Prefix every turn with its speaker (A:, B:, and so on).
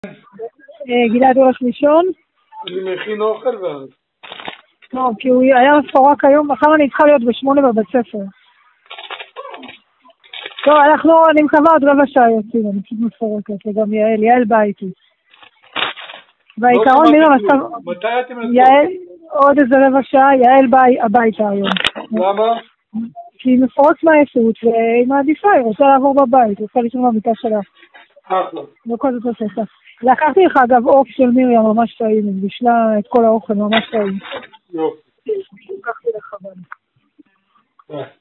A: גלעד הולך לישון?
B: אני מכין אוכל ואז.
A: לא, כי הוא היה מפורק היום, מחר אני צריכה להיות ב8 בבית ספר. טוב, אני מקווה עוד רבע שעה יוצאים, אני פשוט מפורקת, וגם יעל באה איתי. בעיקרון מירה מצב...
B: מתי אתם לצור?
A: יעל, עוד איזה רבע שעה, יעל באה הביתה היום.
B: למה?
A: כי היא מפורקת מהעייפות, והיא מעדיפה, היא רוצה לעבור בבית, היא רוצה לישון במיטה שלה.
B: אחלה.
A: לא כל זאת עושה. לקחתי לך אגב עוף של מיריה ממש טעים, היא בישלה את כל האוכל ממש טעים.
B: יופי.
A: לקחתי לך בנו.